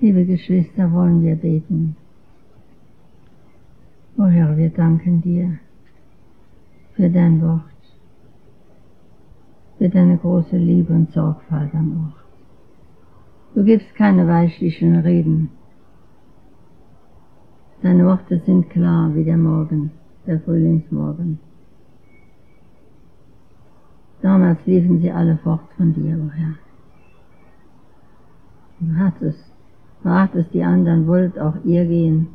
Liebe Geschwister, wollen wir beten. O Herr, wir danken dir für dein Wort, für deine große Liebe und Sorgfalt am Ort. Du gibst keine weichlichen Reden. Deine Worte sind klar wie der Morgen, der Frühlingsmorgen. Damals liefen sie alle fort von dir, o Herr. Du fragtest die anderen, wollt auch ihr gehen?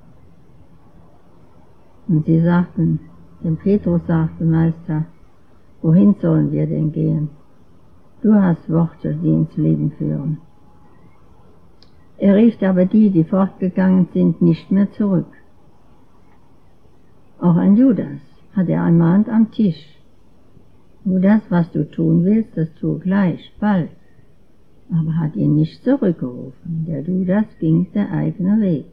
Und sie sagten, denn Petrus sagte, Meister, wohin sollen wir denn gehen? Du hast Worte, die ins Leben führen. Er rief aber die fortgegangen sind, nicht mehr zurück. Auch an Judas hat er ermahnt am Tisch. Judas, was du tun willst, das tu gleich, bald. Aber hat ihn nicht zurückgerufen. Der Judas ging der eigene Weg.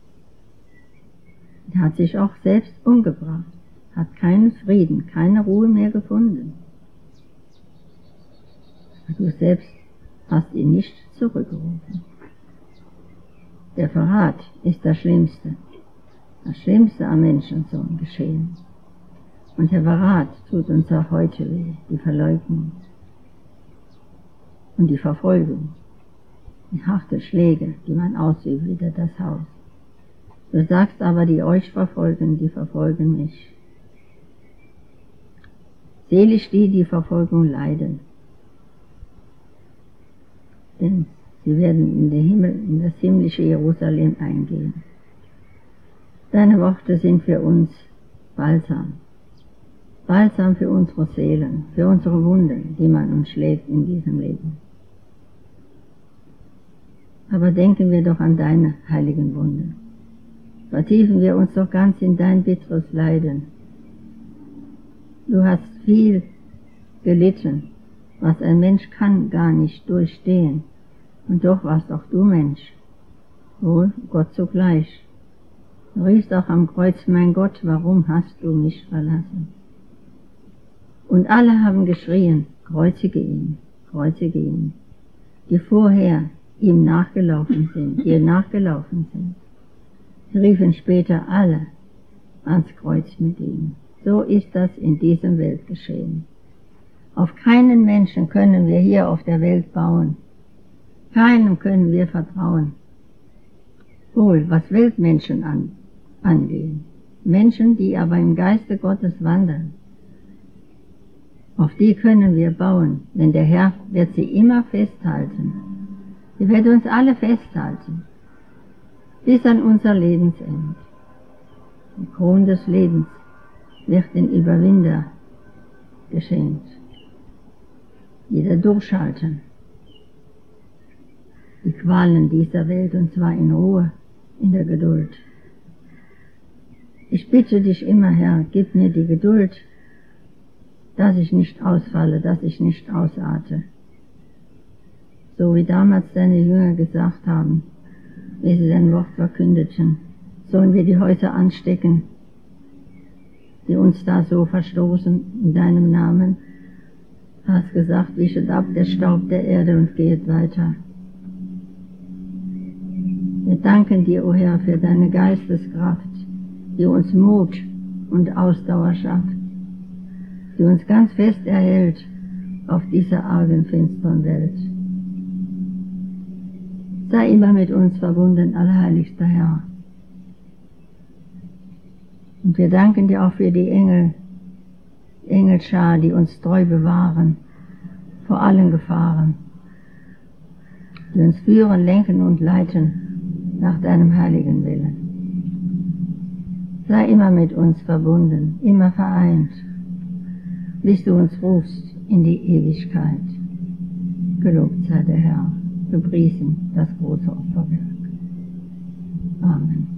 Er hat sich auch selbst umgebracht, hat keinen Frieden, keine Ruhe mehr gefunden. Du selbst hast ihn nicht zurückgerufen. Der Verrat ist das Schlimmste am Menschensohn geschehen. Und der Verrat tut uns auch heute weh, die Verleugnung und die Verfolgung, die harte Schläge, die man ausübt wider das Haus. Du sagst aber, die euch verfolgen, die verfolgen mich. Selig die Verfolgung leiden, denn sie werden in das himmlische Jerusalem eingehen. Deine Worte sind für uns Balsam. Balsam für unsere Seelen, für unsere Wunden, die man uns schlägt in diesem Leben. Aber denken wir doch an deine heiligen Wunden. Vertiefen wir uns doch ganz in dein bitteres Leiden. Du hast viel gelitten, was ein Mensch kann gar nicht durchstehen. Und doch warst auch du Mensch. Wohl, Gott zugleich. Du riefst auch am Kreuz, mein Gott, warum hast du mich verlassen? Und alle haben geschrien, kreuzige ihn, die vorher ihm nachgelaufen sind, Sie riefen später alle ans Kreuz mit ihm. So ist das in diesem Weltgeschehen. Auf keinen Menschen können wir hier auf der Welt bauen. Keinem können wir vertrauen. Wohl, was Weltmenschen angehen. Menschen, die aber im Geiste Gottes wandern. Auf die können wir bauen, denn der Herr wird sie immer festhalten. Er wird uns alle festhalten, bis an unser Lebensende. Die Krone des Lebens wird den Überwinder geschenkt. Jeder durchhalten. Die Qualen dieser Welt, und zwar in Ruhe, in der Geduld. Ich bitte dich immer, Herr, gib mir die Geduld, dass ich nicht ausfalle, dass ich nicht ausarte. So wie damals deine Jünger gesagt haben, wie sie dein Wort verkündeten, sollen wir die Häuser anstecken, die uns da so verstoßen in deinem Namen. Du hast gesagt, wischet ab der Staub der Erde und geht weiter. Wir danken dir, o Herr, für deine Geisteskraft, die uns Mut und Ausdauer schafft, die uns ganz fest erhält auf dieser argen, finsteren Welt. Sei immer mit uns verbunden, allerheiligster Herr. Und wir danken dir auch für die Engelschar, die uns treu bewahren vor allen Gefahren, die uns führen, lenken und leiten nach deinem heiligen Willen. Sei immer mit uns verbunden, immer vereint, bis du uns rufst in die Ewigkeit. Gelobt sei der Herr, gepriesen das große Opferwerk. Amen.